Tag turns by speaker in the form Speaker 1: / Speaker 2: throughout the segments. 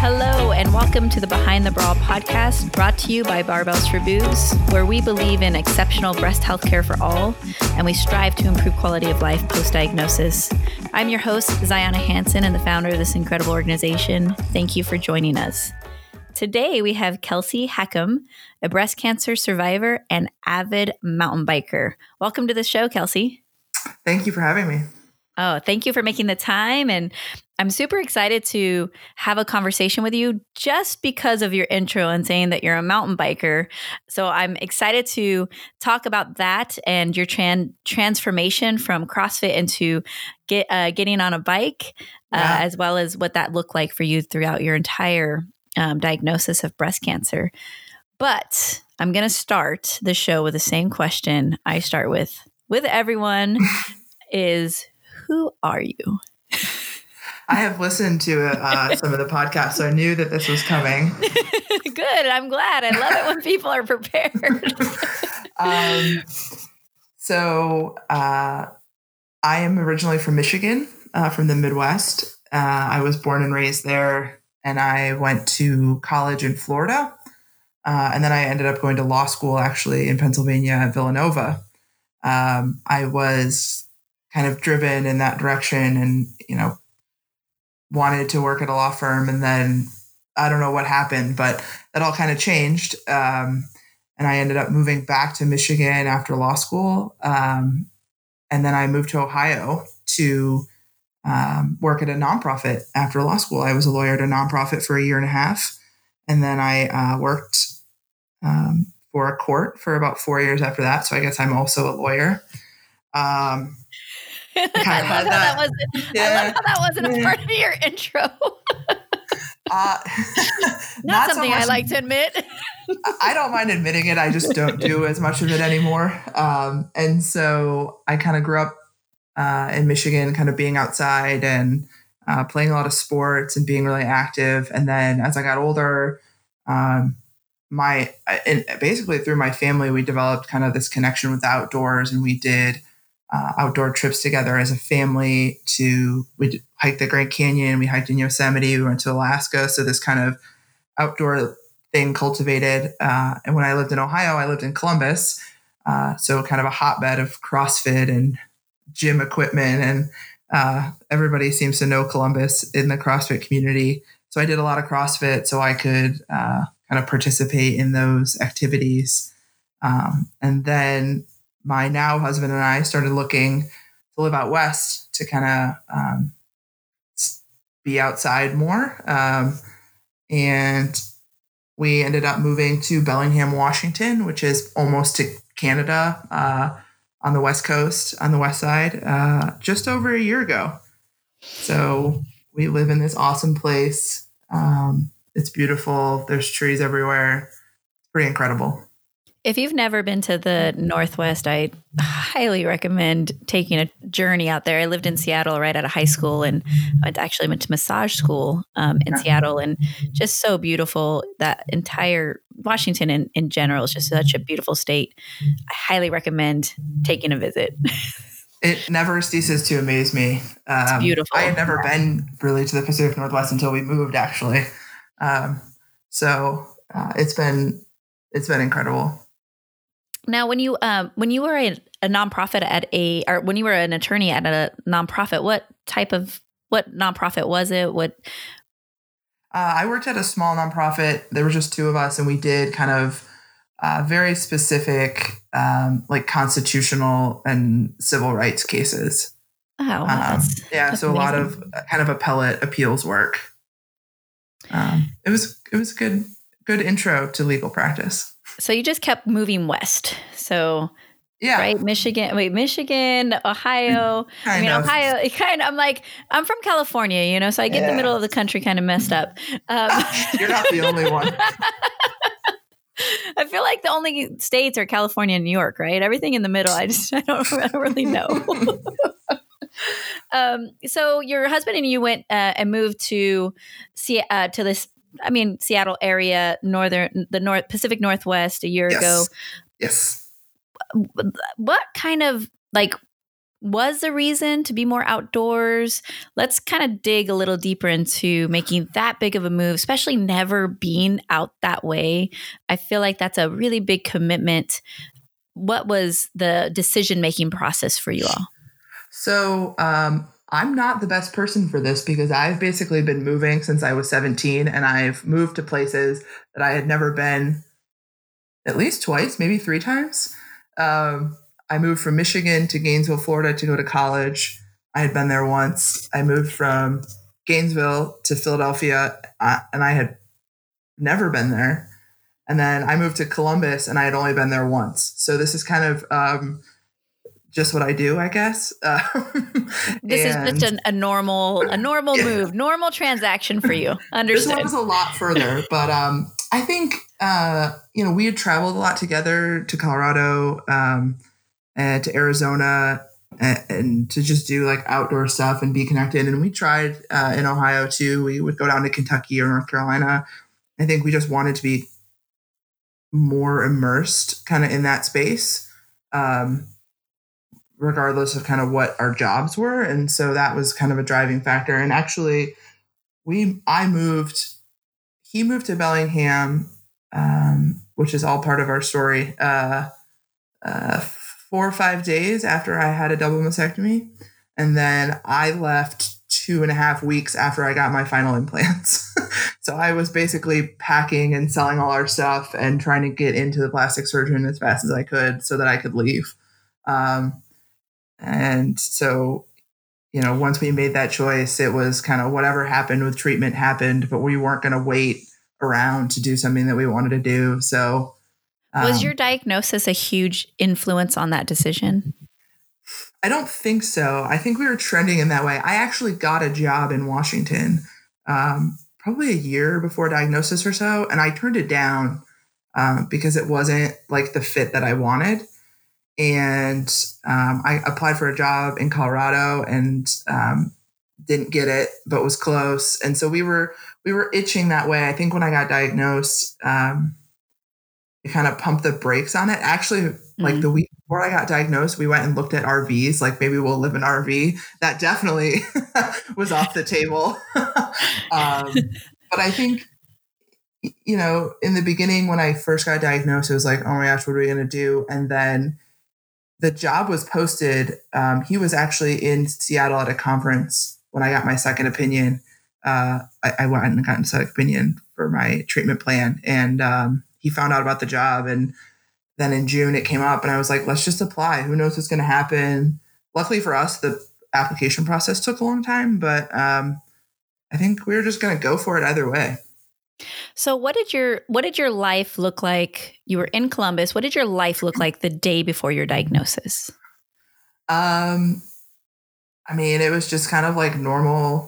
Speaker 1: Hello, and welcome to the Behind the Bra podcast, brought to you by Barbells for Boobs, where we believe in exceptional breast health care for all, and we strive to improve quality of life post-diagnosis. I'm your host, Ziana Hansen, and the founder of this incredible organization. Thank you for joining us. Today, we have Kelsey Hackham, a breast cancer survivor and avid mountain biker. Welcome to the show, Kelsey.
Speaker 2: Thank you for having me.
Speaker 1: Oh, thank you for making the time. And I'm super excited to have a conversation with you just because of your intro and saying that you're a mountain biker. So I'm excited to talk about that and your transformation from CrossFit into getting on a bike, as well as what that looked like for you throughout your entire diagnosis of breast cancer. But I'm going to start the show with the same question I start with everyone is, who are you?
Speaker 2: I have listened to some of the podcasts, so I knew that this was coming.
Speaker 1: Good. I'm glad. I love it when people are prepared.
Speaker 2: I am originally from Michigan, from the Midwest. I was born and raised there, and I went to college in Florida. And then I ended up going to law school, actually, in Pennsylvania at Villanova. I was kind of driven in that direction and, wanted to work at a law firm. And then I don't know what happened, but that all kind of changed. And I ended up moving back to Michigan after law school. And then I moved to Ohio to work at a nonprofit after law school. I was a lawyer at a nonprofit for 1.5 years. And then I worked for a court for about 4 years after that. So I guess I'm also a lawyer.
Speaker 1: I love how that wasn't a part of your intro. Not something so I like to admit.
Speaker 2: I don't mind admitting it. I just don't do as much of it anymore. And so I kind of grew up in Michigan, kind of being outside and playing a lot of sports and being really active. And then as I got older, basically through my family, we developed kind of this connection with the outdoors, and we did outdoor trips together as a family. We hiked the Grand Canyon, we hiked in Yosemite, we went to Alaska. So this kind of outdoor thing cultivated. And when I lived in Ohio, I lived in Columbus. So kind of a hotbed of CrossFit and gym equipment. And everybody seems to know Columbus in the CrossFit community. So I did a lot of CrossFit so I could kind of participate in those activities. And then my now husband and I started looking to live out west to kind of be outside more. And we ended up moving to Bellingham, Washington, which is almost to Canada, on the West Coast, on the west side, just over 1 year ago. So we live in this awesome place. It's beautiful. There's trees everywhere. It's pretty incredible.
Speaker 1: If you've never been to the Northwest, I highly recommend taking a journey out there. I lived in Seattle right out of high school, and I went to massage school in Seattle, and just so beautiful. That entire Washington in general is just such a beautiful state. I highly recommend taking a visit.
Speaker 2: It never ceases to amaze me.
Speaker 1: It's beautiful.
Speaker 2: I had never been really to the Pacific Northwest until we moved, actually. So it's been incredible.
Speaker 1: Now, when you were a nonprofit or when you were an attorney at a nonprofit, what nonprofit was it?
Speaker 2: I worked at a small nonprofit. There were just 2 of us, and we did kind of very specific, like constitutional and civil rights cases.
Speaker 1: Oh, that's
Speaker 2: so amazing. A lot of kind of appellate appeals work. It was a good intro to legal practice.
Speaker 1: So you just kept moving west. So,
Speaker 2: yeah,
Speaker 1: right? Michigan, Ohio. Ohio, I'm from California, so I get the middle of the country kind of messed up.
Speaker 2: You're not the only one.
Speaker 1: I feel like the only states are California and New York, right? Everything in the middle, I don't really know. So your husband and you went and moved to this, Seattle area, Pacific Northwest a year ago.
Speaker 2: Yes.
Speaker 1: What kind of was the reason to be more outdoors? Let's kind of dig a little deeper into making that big of a move, especially never being out that way. I feel like that's a really big commitment. What was the decision-making process for you all?
Speaker 2: So I'm not the best person for this because I've basically been moving since I was 17, and I've moved to places that I had never been at least twice, maybe 3 times. I moved from Michigan to Gainesville, Florida to go to college. I had been there once. I moved from Gainesville to Philadelphia, and I had never been there. And then I moved to Columbus, and I had only been there once. So this is kind of just what I do, I guess.
Speaker 1: This is just a normal move, normal transaction for you. Understood.
Speaker 2: This one was a lot further, but I think we had traveled a lot together to Colorado and to Arizona and to just do like outdoor stuff and be connected. And we tried in Ohio too. We would go down to Kentucky or North Carolina. I think we just wanted to be more immersed kind of in that space, regardless of kind of what our jobs were. And so that was kind of a driving factor. And actually he moved to Bellingham, which is all part of our story, 4 or 5 days after I had a double mastectomy. And then I left 2.5 weeks after I got my final implants. So I was basically packing and selling all our stuff and trying to get into the plastic surgeon as fast as I could so that I could leave. And so, once we made that choice, it was kind of whatever happened with treatment happened, but we weren't going to wait around to do something that we wanted to do. So
Speaker 1: was your diagnosis a huge influence on that decision?
Speaker 2: I don't think so. I think we were trending in that way. I actually got a job in Washington probably a year before diagnosis or so, and I turned it down because it wasn't like the fit that I wanted. And I applied for a job in Colorado and didn't get it, but was close. And so we were itching that way. I think when I got diagnosed, it kind of pumped the brakes on it. Actually, like the week before I got diagnosed, we went and looked at RVs. Like maybe we'll live in an RV. That definitely was off the table. But I think, in the beginning when I first got diagnosed, it was like, oh my gosh, what are we going to do? And then the job was posted. He was actually in Seattle at a conference when I got my second opinion. I went and got a second opinion for my treatment plan. And he found out about the job. And then in June it came up and I was like, let's just apply. Who knows what's going to happen? Luckily for us, the application process took a long time, but I think we were just going to go for it either way.
Speaker 1: So what did your life look like? You were in Columbus. What did your life look like the day before your diagnosis?
Speaker 2: I mean, it was just kind of like normal.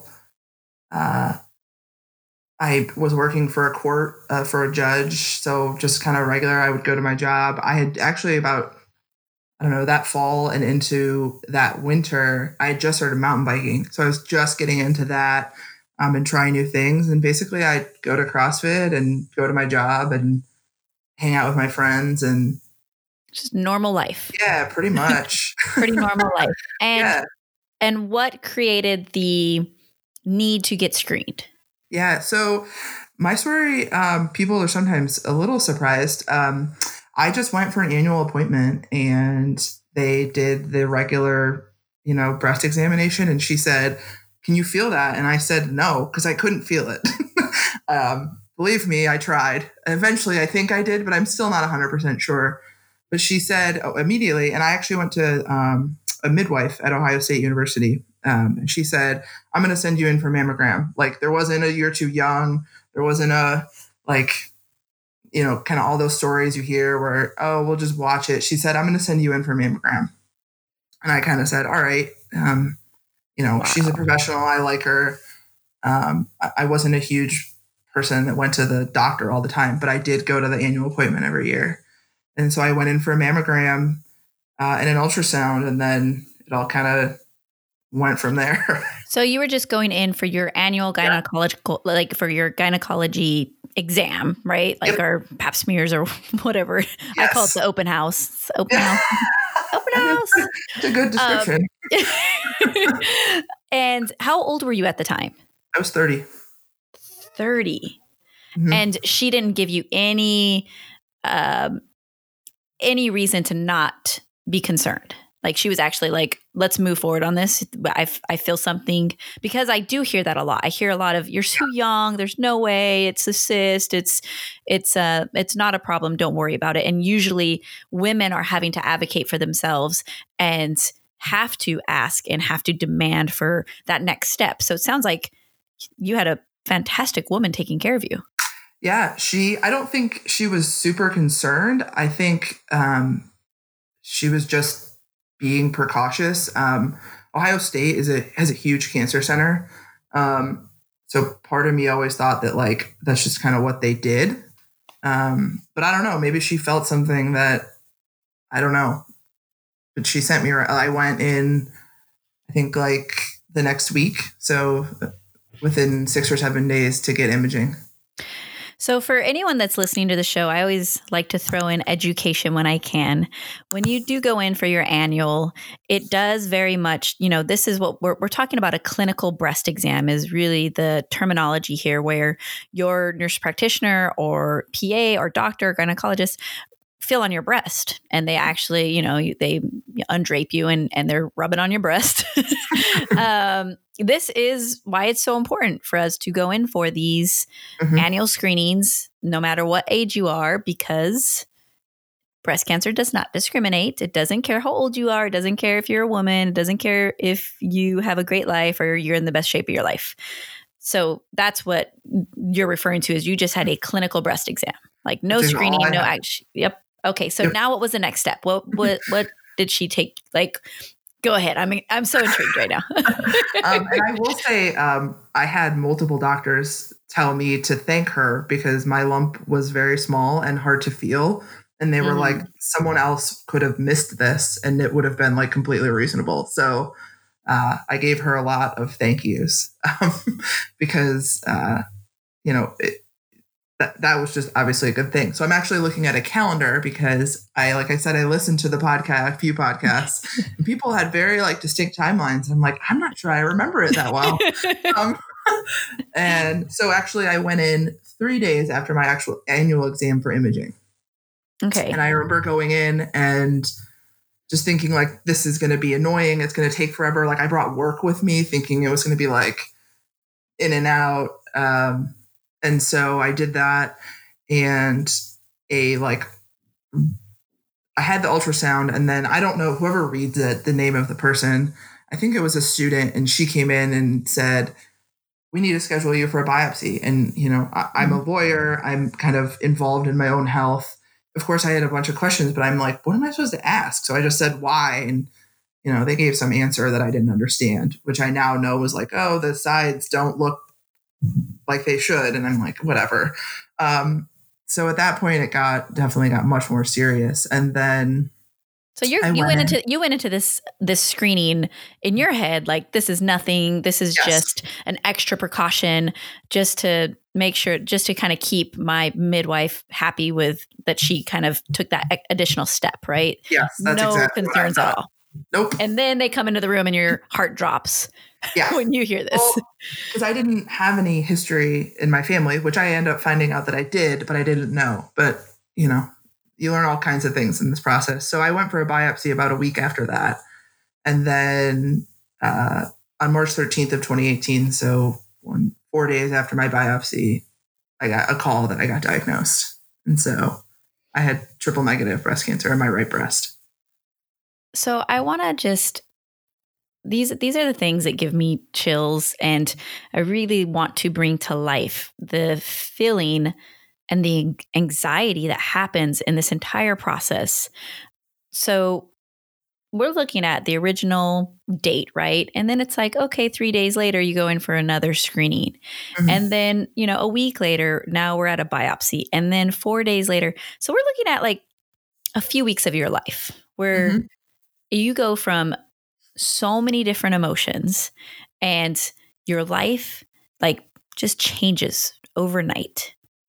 Speaker 2: I was working for a court, for a judge. So just kind of regular. I would go to my job. I had actually that fall and into that winter, I had just started mountain biking. So I was just getting into that. And trying new things. And basically I'd go to CrossFit and go to my job and hang out with my friends and
Speaker 1: just normal life.
Speaker 2: Yeah, pretty much.
Speaker 1: Pretty normal life. And what created the need to get screened?
Speaker 2: Yeah. So my story, people are sometimes a little surprised. I just went for an annual appointment and they did the regular, breast examination. And she said, can you feel that? And I said, no, because I couldn't feel it. Believe me, I tried. Eventually, I think I did, but I'm still not 100% sure. But she said immediately, and I actually went to a midwife at Ohio State University. And she said, I'm going to send you in for mammogram. Like there wasn't a you're too young. There wasn't a kind of all those stories you hear where, oh, we'll just watch it. She said, I'm going to send you in for mammogram. And I kind of said, all right. Wow. She's a professional. I like her. I wasn't a huge person that went to the doctor all the time, but I did go to the annual appointment every year. And so I went in for a mammogram and an ultrasound, and then it all kind of went from there.
Speaker 1: So you were just going in for your annual gynecological, for your gynecology exam, right? Like
Speaker 2: Yep.
Speaker 1: our pap smears or whatever. I call it
Speaker 2: Yes.
Speaker 1: the open house. It's the open house. Open house.
Speaker 2: It's a good description.
Speaker 1: And how old were you at the time?
Speaker 2: I was 30.
Speaker 1: 30.
Speaker 2: Mhm.
Speaker 1: And she didn't give you any reason to not be concerned. Like she was actually like, let's move forward on this. I feel something, because I do hear that a lot. I hear a lot of, you're so young. There's no way. It's a cyst. It's not a problem. Don't worry about it. And usually women are having to advocate for themselves and have to ask and have to demand for that next step. So it sounds like you had a fantastic woman taking care of you.
Speaker 2: Yeah, I don't think she was super concerned. I think she was just being precautious. Ohio State has a huge cancer center. So part of me always thought that like, that's just kind of what they did. But I don't know, maybe she felt something that, I don't know, but she sent me, I went in, I think like the next week. So within 6 or 7 days to get imaging.
Speaker 1: So for anyone that's listening to the show, I always like to throw in education when I can. When you do go in for your annual, it does very much, this is what we're talking about. A clinical breast exam is really the terminology here, where your nurse practitioner or PA or doctor, gynecologist feel on your breast, and they actually, they undrape you and they're rubbing on your breast. This is why it's so important for us to go in for these annual screenings, no matter what age you are, because breast cancer does not discriminate. It doesn't care how old you are. It doesn't care if you're a woman. It doesn't care if you have a great life or you're in the best shape of your life. So that's what you're referring to, is you just had a clinical breast exam, like no screening, no action. Yep. Okay. So now what was the next step? What did she take? Like, go ahead. I mean, I'm so intrigued right now.
Speaker 2: And I will say, I had multiple doctors tell me to thank her because my lump was very small and hard to feel. And they were like, someone else could have missed this and it would have been like completely reasonable. So I gave her a lot of thank yous because, that was just obviously a good thing. So I'm actually looking at a calendar because like I said, I listened to a few podcasts and people had very like distinct timelines. I'm like, I'm not sure I remember it that well. And so actually I went in 3 days after my actual annual exam for imaging.
Speaker 1: Okay.
Speaker 2: And I remember going in and just thinking like, this is going to be annoying. It's going to take forever. Like I brought work with me thinking it was going to be like in and out. And so I did that, and I had the ultrasound, and then I don't know, whoever reads it, the name of the person, I think it was a student, and she came in and said, we need to schedule you for a biopsy. And, I'm a lawyer. I'm kind of involved in my own health. Of course, I had a bunch of questions, but I'm like, what am I supposed to ask? So I just said, why? And, they gave some answer that I didn't understand, which I now know was like, oh, the sides don't look like they should. And I'm like, whatever. So at that point, it definitely got much more serious. And then,
Speaker 1: so you went into this screening in your head, like, this is nothing. This is just an extra precaution, just to make sure, just to kind of keep my midwife happy with that. She kind of took that additional step, right?
Speaker 2: Yes. That's
Speaker 1: no
Speaker 2: exactly
Speaker 1: concerns at all.
Speaker 2: Nope.
Speaker 1: And then they come into the room and your heart drops.
Speaker 2: Yeah.
Speaker 1: When you hear this.
Speaker 2: Because I didn't have any history in my family, which I end up finding out that I did, but I didn't know. But, you learn all kinds of things in this process. So I went for a biopsy about a week after that. And then on March 13th of 2018, so 4 days after my biopsy, I got a call that I got diagnosed. And so I had triple negative breast cancer in my right breast.
Speaker 1: So I want to just... These are the things that give me chills, and I really want to bring to life the feeling and the anxiety that happens in this entire process. So we're looking at the original date, right? And then it's like, okay, 3 days later, you go in for another screening. And then, a week later, now we're at a biopsy. And then 4 days later. So we're looking at like a few weeks of your life where you go from so many different emotions, and your life like just changes overnight,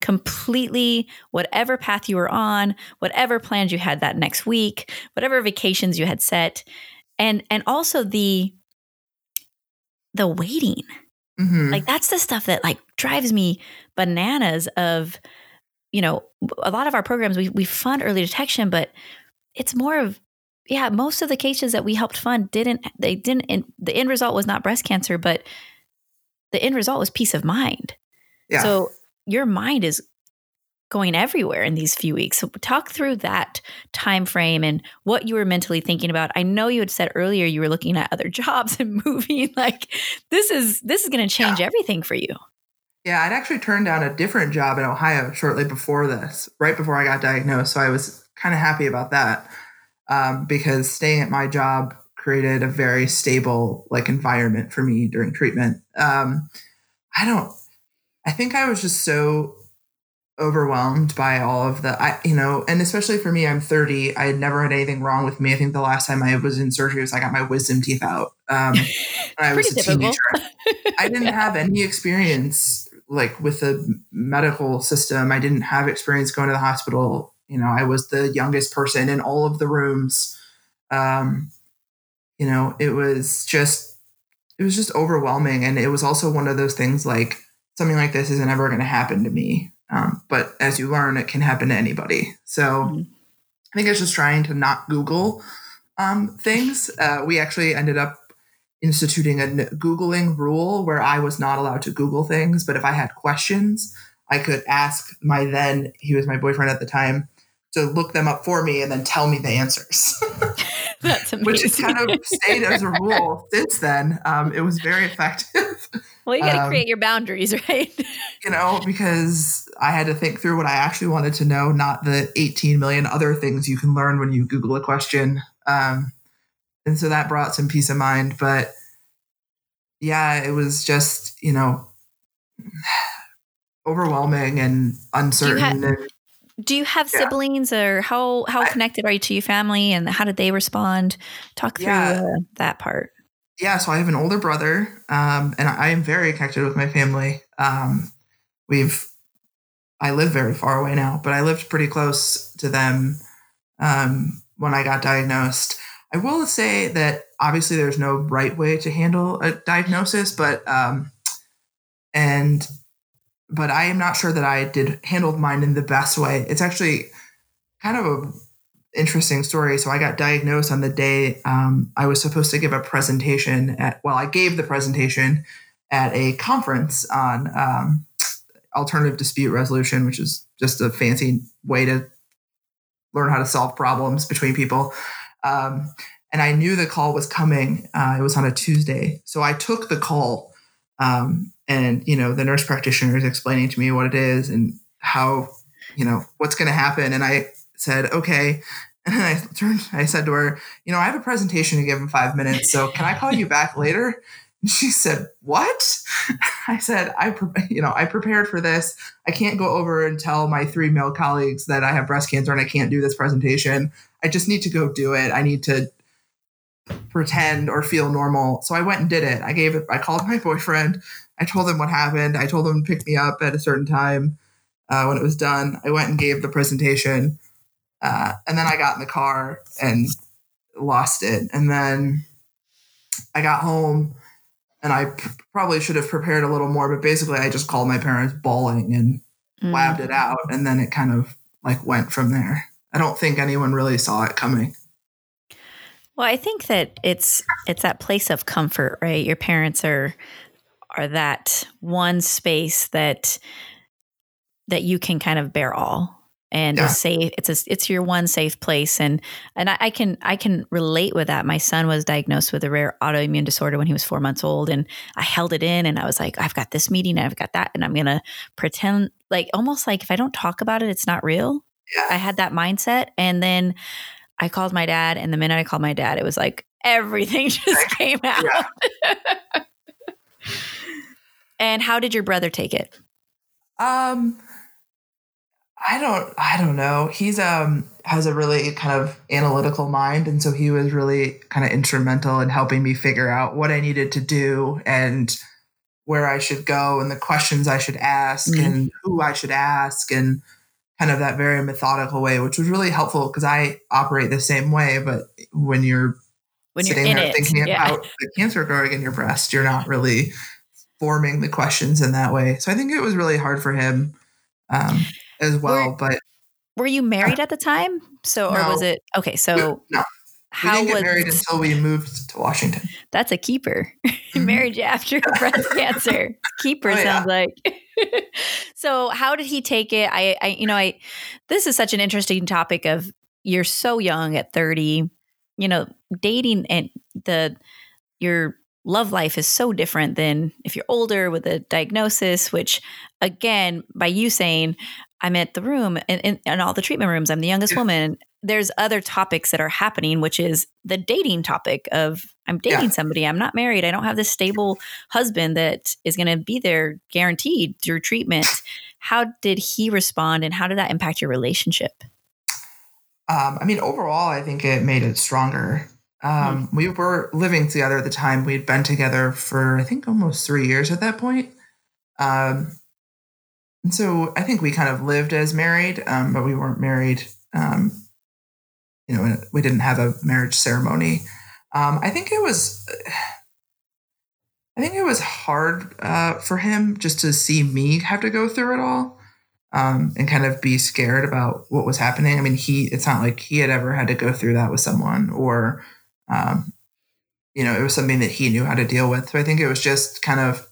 Speaker 1: completely whatever path you were on, whatever plans you had that next week, whatever vacations you had set. And also the waiting.
Speaker 2: Mm-hmm.
Speaker 1: Like that's the stuff that like drives me bananas of, you know, a lot of our programs, we fund early detection, but it's more of, most of the cases that we helped fund the end result was not breast cancer, but the end result was peace of mind.
Speaker 2: Yeah.
Speaker 1: So your mind is going everywhere in these few weeks. So talk through that time frame and what you were mentally thinking about. I know you had said earlier you were looking at other jobs and moving. Like this is going to change everything for you.
Speaker 2: Yeah, I'd actually turned down a different job in Ohio shortly before this, right before I got diagnosed. So I was kind of happy about that because staying at my job created a very stable like environment for me during treatment. I think I was just so overwhelmed by all of and especially for me, I'm 30. I had never had anything wrong with me. I think the last time I was in surgery was I got my wisdom teeth out. When I was a teenager. I didn't have any experience like with the medical system. I didn't have experience going to the hospital. I was the youngest person in all of the rooms. It was just overwhelming. And it was also one of those things like something like this isn't ever going to happen to me. But as you learn, it can happen to anybody. So I think it's just trying to not Google things. We actually ended up instituting a Googling rule where I was not allowed to Google things. But if I had questions, I could ask he was my boyfriend at the time, to look them up for me and then tell me the answers.
Speaker 1: That's amazing.
Speaker 2: Which has kind of stayed as a rule since then. It was very effective.
Speaker 1: Well, you got to create your boundaries, right?
Speaker 2: Because I had to think through what I actually wanted to know, not the 18 million other things you can learn when you Google a question. And so that brought some peace of mind. But yeah, it was just, overwhelming and uncertain.
Speaker 1: Do you have siblings, or how connected are you to your family, and how did they respond? Talk through that part.
Speaker 2: Yeah, so I have an older brother, and I am very connected with my family. I live very far away now, but I lived pretty close to them when I got diagnosed. I will say that obviously there's no right way to handle a diagnosis, but I am not sure that I handled mine in the best way. It's actually kind of a interesting story. So I got diagnosed on the day I was supposed to give a presentation I gave the presentation at a conference on alternative dispute resolution, which is just a fancy way to learn how to solve problems between people. And I knew the call was coming. It was on a Tuesday. So I took the call and, the nurse practitioner is explaining to me what it is and how, what's going to happen. And I said, okay. And then I said to her, I have a presentation to give in 5 minutes. So can I call you back later? And she said, what? I said, I prepared for this. I can't go over and tell my 3 male colleagues that I have breast cancer and I can't do this presentation. I just need to go do it. I need to pretend or feel normal. So I went and did it. I called my boyfriend. I told him what happened. I told him to pick me up at a certain time when it was done. I went and gave the presentation. And then I got in the car and lost it. And then I got home and I probably should have prepared a little more, but basically I just called my parents bawling and blabbed it out. And then it kind of went from there. I don't think anyone really saw it coming.
Speaker 1: Well, I think that it's that place of comfort, right? Your parents are that one space that you can kind of bear all, and is safe. It's your one safe place, and I can relate with that. My son was diagnosed with a rare autoimmune disorder when he was 4 months old, and I held it in, and I was like, I've got this meeting, and I've got that, and I'm gonna pretend almost like if I don't talk about it, it's not real.
Speaker 2: Yeah.
Speaker 1: I had that mindset, and then I called my dad, and the minute I called my dad, it was like everything just came out. Yeah. And how did your brother take it?
Speaker 2: I don't know. He's has a really kind of analytical mind, and so he was really kind of instrumental in helping me figure out what I needed to do and where I should go and the questions I should ask and who I should ask and kind of that very methodical way, which was really helpful because I operate the same way. But when you're sitting there thinking about the cancer growing in your breast, you're not really forming the questions in that way. So I think it was really hard for him as well. But
Speaker 1: were you married at the time? So, or was it, okay. So
Speaker 2: no. We didn't get married until we moved to Washington.
Speaker 1: That's a keeper. Married you after breast cancer. Keeper sounds like. So how did he take it? This is such an interesting topic of you're so young at 30, dating and your love life is so different than if you're older with a diagnosis, which again, by you saying I'm at the room and all the treatment rooms, I'm the youngest woman. There's other topics that are happening, which is the dating topic of I'm dating somebody. I'm not married. I don't have this stable husband that is going to be there guaranteed through treatment. How did he respond and how did that impact your relationship?
Speaker 2: Overall, I think it made it stronger. We were living together at the time. We'd been together for, I think, almost 3 years at that point. And so I think we kind of lived as married, but we weren't married. We didn't have a marriage ceremony. I think it was hard for him just to see me have to go through it all and kind of be scared about what was happening. I mean, it's not like he had ever had to go through that with someone or, it was something that he knew how to deal with. So I think it was just kind of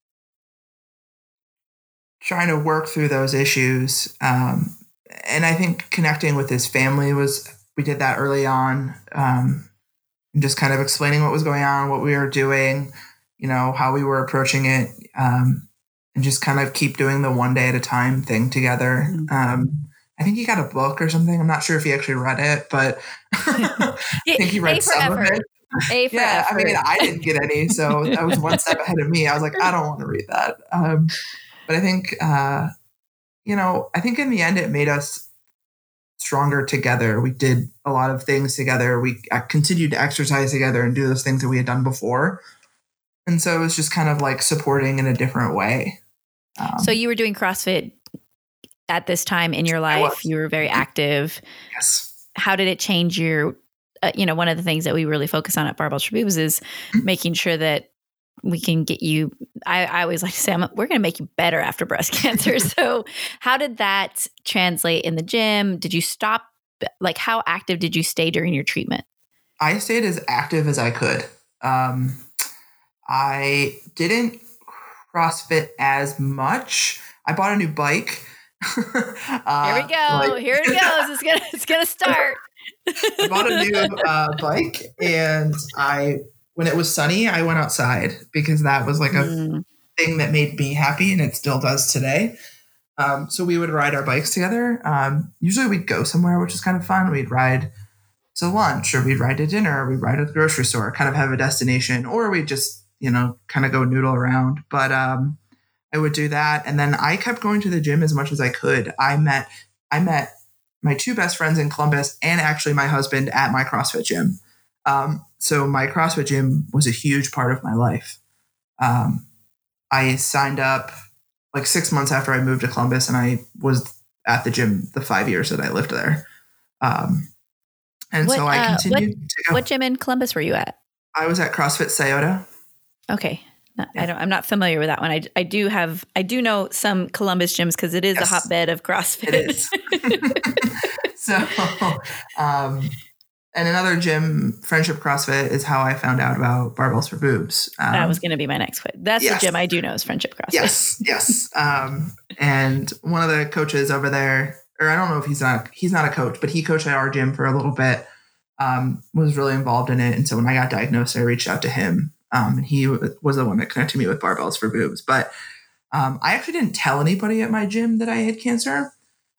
Speaker 2: trying to work through those issues. And I think connecting with his family we did that early on. Just kind of explaining what was going on, what we were doing, how we were approaching it, and just kind of keep doing the one day at a time thing together. I think he got a book or something. I'm not sure if he actually read it, but I think he read some of it. I didn't get any, so that was one step ahead of me. I was like, I don't want to read that. But I think, I think in the end it made us stronger together. We did a lot of things together. We continued to exercise together and do those things that we had done before. And so it was just kind of like supporting in a different way.
Speaker 1: So you were doing CrossFit at this time in your life. You were very active.
Speaker 2: Yes.
Speaker 1: How did it change your, one of the things that we really focus on at Barbells for Boobs is making sure that we can get you, I always like to say, we're going to make you better after breast cancer. So how did that translate in the gym? Did you stop? Like how active did you stay during your treatment?
Speaker 2: I stayed as active as I could. I didn't CrossFit as much. I bought a new bike.
Speaker 1: Here we go. Here it goes. It's gonna start.
Speaker 2: I bought a new bike and when it was sunny, I went outside because that was like a thing that made me happy and it still does today. So we would ride our bikes together. Usually we'd go somewhere, which is kind of fun. We'd ride to lunch or we'd ride to dinner, or we'd ride to the grocery store, kind of have a destination, or we'd just, kind of go noodle around. But I would do that. And then I kept going to the gym as much as I could. I met my two best friends in Columbus and actually my husband at my CrossFit gym. So my CrossFit gym was a huge part of my life. I signed up like 6 months after I moved to Columbus and I was at the gym the 5 years that I lived there. So I continued to go.
Speaker 1: What gym in Columbus were you at?
Speaker 2: I was at CrossFit Scioto.
Speaker 1: Okay. I'm not familiar with that one. I do know some Columbus gyms because it is a hotbed of CrossFit.
Speaker 2: It is. And another gym, Friendship CrossFit, is how I found out about Barbells for Boobs.
Speaker 1: That was going to be my next question. That's the gym I do know is Friendship CrossFit.
Speaker 2: Yes. And one of the coaches over there, or I don't know if he's not a coach, but he coached at our gym for a little bit, was really involved in it. And so when I got diagnosed, I reached out to him. And he was the one that connected me with Barbells for Boobs. But I actually didn't tell anybody at my gym that I had cancer.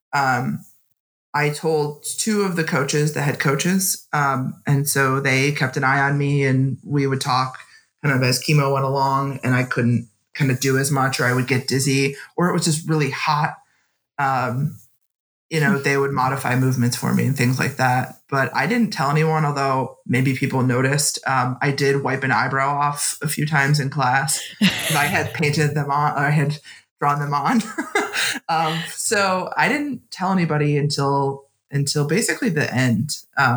Speaker 2: I told two of the coaches, the head coaches. And so they kept an eye on me and we would talk kind of as chemo went along and I couldn't kind of do as much or I would get dizzy or it was just really hot. they would modify movements for me and things like that. But I didn't tell anyone, although maybe people noticed. I did wipe an eyebrow off a few times in class because I had painted them on, or I had drawn them on. So I didn't tell anybody until basically the end,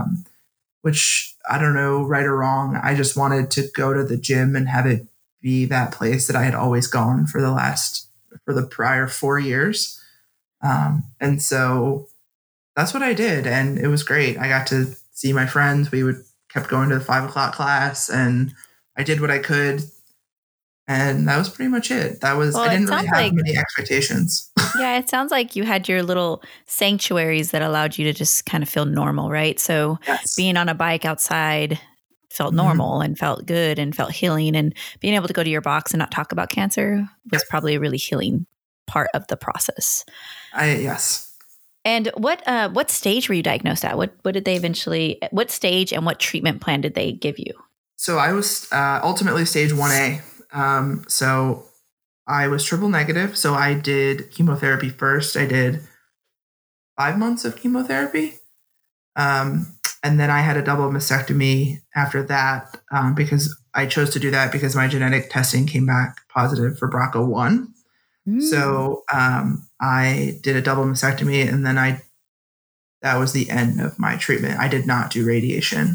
Speaker 2: which I don't know, right or wrong. I just wanted to go to the gym and have it be that place that I had always gone for the prior 4 years. And so that's what I did. And it was great. I got to see my friends. We kept going to the 5 o'clock class, and I did what I could. And that was pretty much it. I didn't really have many expectations.
Speaker 1: Yeah, it sounds like you had your little sanctuaries that allowed you to just kind of feel normal, right? So
Speaker 2: Yes.
Speaker 1: Being on a bike outside felt normal and felt good and felt healing, and being able to go to your box and not talk about cancer was probably a really healing part of the process.
Speaker 2: Yes.
Speaker 1: And what stage were you diagnosed at? What did they eventually, what stage and what treatment plan did they give you?
Speaker 2: So I was ultimately stage 1A. So I was triple negative. So I did chemotherapy first. I did 5 months of chemotherapy. And then I had a double mastectomy after that, because I chose to do that because my genetic testing came back positive for BRCA1. So I did a double mastectomy, and then that was the end of my treatment. I did not do radiation.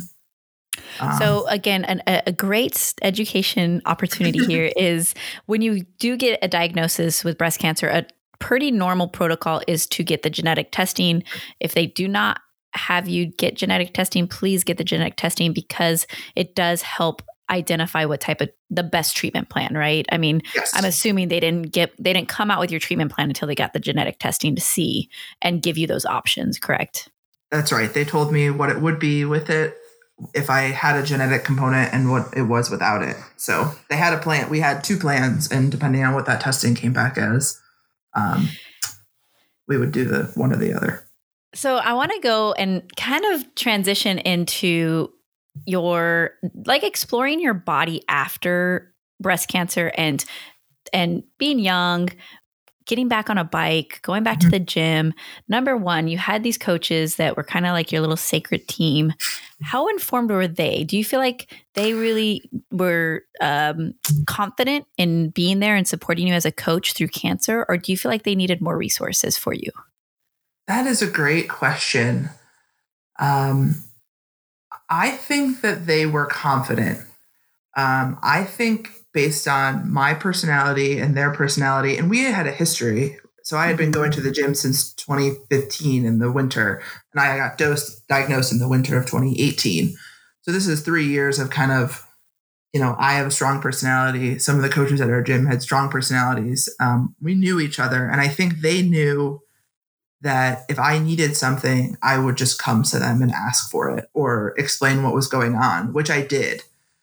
Speaker 1: So again, a great education opportunity here is when you do get a diagnosis with breast cancer, a pretty normal protocol is to get the genetic testing. If they do not have you get genetic testing, please get the genetic testing, because it does help identify what type of the best treatment plan, right? I mean,
Speaker 2: Yes.
Speaker 1: I'm assuming they didn't come out with your treatment plan until they got the genetic testing to see and give you those options, correct?
Speaker 2: That's right. They told me what it would be with it if I had a genetic component and what it was without it. So they had a plan. We had 2 plans, and depending on what that testing came back as, we would do the one or the other.
Speaker 1: So I want to go and kind of transition into your exploring your body after breast cancer and being young, getting back on a bike, going back to the gym. Number one, you had these coaches that were kind of like your little sacred team. How informed were they? Do you feel like they really were confident in being there and supporting you as a coach through cancer? Or do you feel like they needed more resources for you?
Speaker 2: That is a great question. I think that they were confident. I think based on my personality and their personality, and we had a history. So I had been going to the gym since 2015 in the winter, and I got diagnosed in the winter of 2018. So this is 3 years of kind of, I have a strong personality. Some of the coaches at our gym had strong personalities. We knew each other, and I think they knew that if I needed something, I would just come to them and ask for it or explain what was going on, which I did.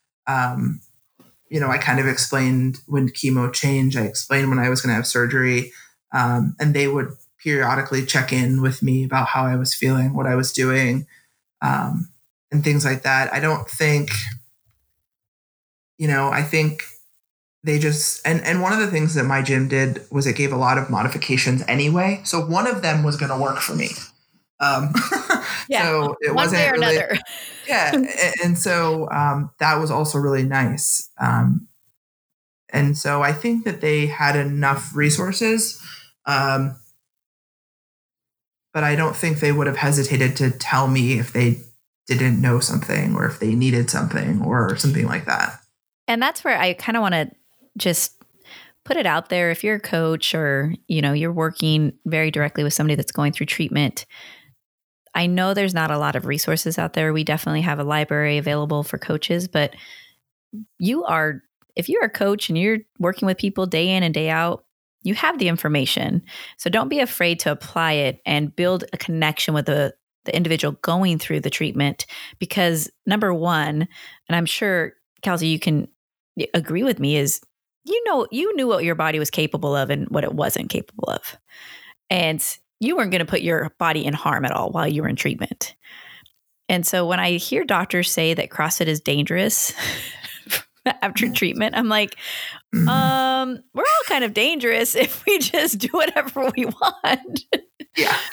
Speaker 2: I kind of explained when chemo changed. I explained when I was going to have surgery. And they would periodically check in with me about how I was feeling, what I was doing, and things like that. I don't think, I think they just, and one of the things that my gym did was it gave a lot of modifications anyway. So one of them was going to work for me.
Speaker 1: Yeah,
Speaker 2: so it
Speaker 1: one
Speaker 2: wasn't
Speaker 1: way or
Speaker 2: really,
Speaker 1: another.
Speaker 2: Yeah. And so that was also really nice. And so I think that they had enough resources, but I don't think they would have hesitated to tell me if they didn't know something or if they needed something or something like that.
Speaker 1: And that's where I kind of want to just put it out there. If you're a coach or, you're working very directly with somebody that's going through treatment, I know there's not a lot of resources out there. We definitely have a library available for coaches, but if you're a coach and you're working with people day in and day out, you have the information. So don't be afraid to apply it and build a connection with the individual going through the treatment. Because number one, and I'm sure, Kelsey, you can agree with me, is you knew what your body was capable of and what it wasn't capable of. And you weren't going to put your body in harm at all while you were in treatment. And so when I hear doctors say that CrossFit is dangerous after treatment, I'm like, we're all kind of dangerous if we just do whatever we want.
Speaker 2: Yeah.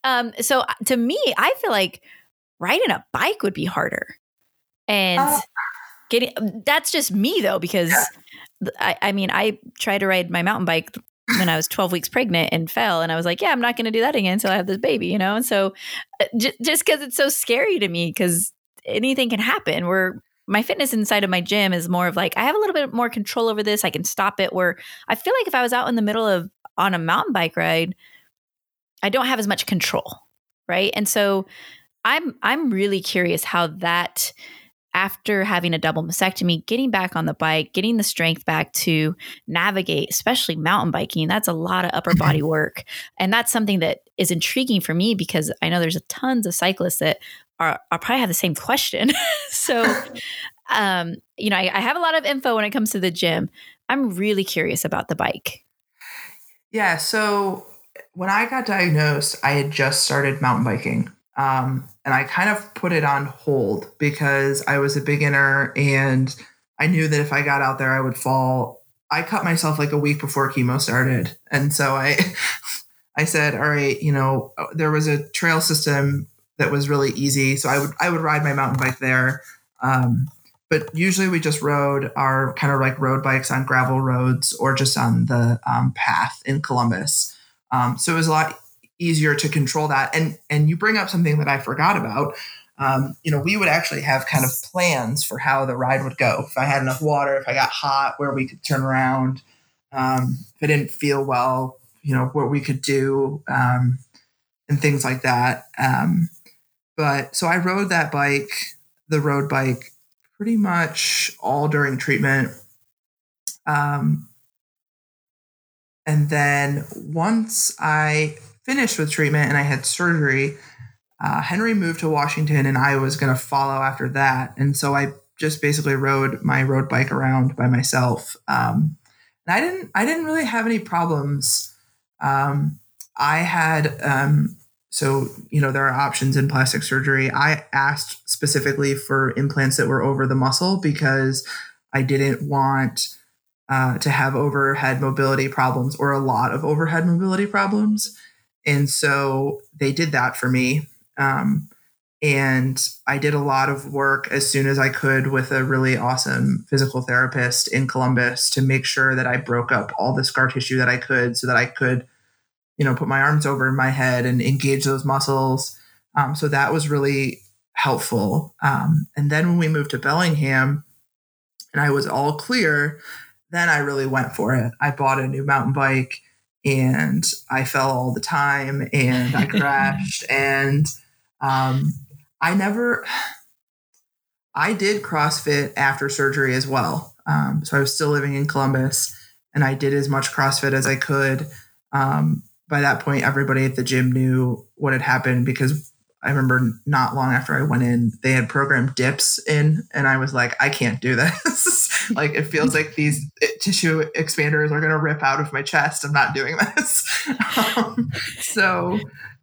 Speaker 1: So to me, I feel like riding a bike would be harder. And that's just me though, because I mean, I tried to ride my mountain bike when I was 12 weeks pregnant and fell. And I was like, yeah, I'm not going to do that again until I have this baby, you know? And so just because it's so scary to me, because anything can happen, where my fitness inside of my gym is more of like, I have a little bit more control over this. I can stop it, where I feel like if I was out in the middle of on a mountain bike ride, I don't have as much control. Right. And so I'm really curious how that, after having a double mastectomy, getting back on the bike, getting the strength back to navigate, especially mountain biking, that's a lot of upper body work. And that's something that is intriguing for me, because I know there's tons of cyclists that are probably have the same question. So, you know, I have a lot of info when it comes to the gym. I'm really curious about the bike.
Speaker 2: Yeah. So when I got diagnosed, I had just started mountain biking. And I kind of put it on hold because I was a beginner and I knew that if I got out there, I would fall. I cut myself like a week before chemo started. And so I said, all right, you know, there was a trail system that was really easy. So I would ride my mountain bike there. But usually we just rode our kind of like road bikes on gravel roads or just on the path in Columbus. So it was a lot easier to control that. And you bring up something that I forgot about. You know, we would actually have kind of plans for how the ride would go. If I had enough water, if I got hot, where we could turn around. If I didn't feel well, you know, what we could do, and things like that. But so I rode that bike, the road bike, pretty much all during treatment. And then once I finished with treatment and I had surgery, Henry moved to Washington and I was going to follow after that. And so I just basically rode my road bike around by myself. And I didn't really have any problems. I had, so, you know, there are options in plastic surgery. I asked specifically for implants that were over the muscle because I didn't want to have overhead mobility problems or a lot of overhead mobility problems. And so they did that for me. And I did a lot of work as soon as I could with a really awesome physical therapist in Columbus to make sure that I broke up all the scar tissue that I could so that I could, you know, put my arms over my head and engage those muscles. So that was really helpful. And then when we moved to Bellingham and I was all clear, then I really went for it. I bought a new mountain bike and I fell all the time and I crashed and I did CrossFit after surgery as well. So I was still living in Columbus and I did as much CrossFit as I could. By that point, everybody at the gym knew what had happened because I remember not long after I went in, they had programmed dips in and I was like, I can't do this. Like, it feels like these tissue expanders are going to rip out of my chest. I'm not doing this. So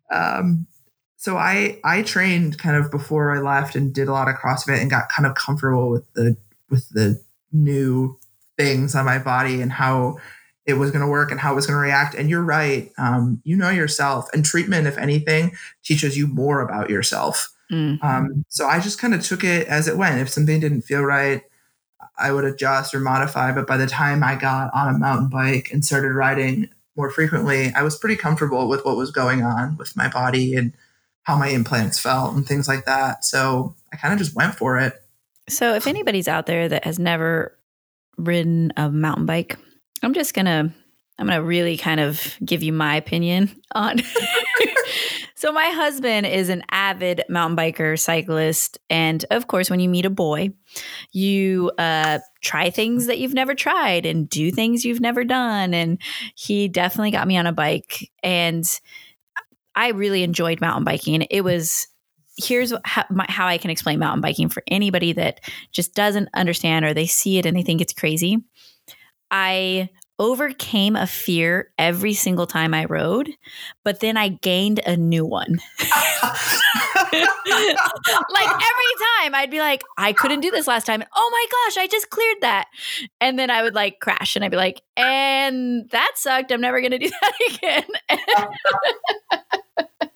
Speaker 2: I trained kind of before I left and did a lot of CrossFit and got kind of comfortable with the new things on my body and how it was going to work and how it was going to react. And you're right. You know yourself, and treatment, if anything, teaches you more about yourself. Mm-hmm. So I just kind of took it as it went. If something didn't feel right, I would adjust or modify. But by the time I got on a mountain bike and started riding more frequently, I was pretty comfortable with what was going on with my body and how my implants felt and things like that. So I kind of just went for it.
Speaker 1: So if anybody's out there that has never ridden a mountain bike, I'm going to really kind of give you my opinion on. So my husband is an avid mountain biker, cyclist. And of course, when you meet a boy, you try things that you've never tried and do things you've never done. And he definitely got me on a bike. And I really enjoyed mountain biking. Here's how I can explain mountain biking for anybody that just doesn't understand or they see it and they think it's crazy. I overcame a fear every single time I rode, but then I gained a new one. Like every time I'd be like, I couldn't do this last time. Oh my gosh, I just cleared that. And then I would like crash and I'd be like, and that sucked. I'm never going to do that again.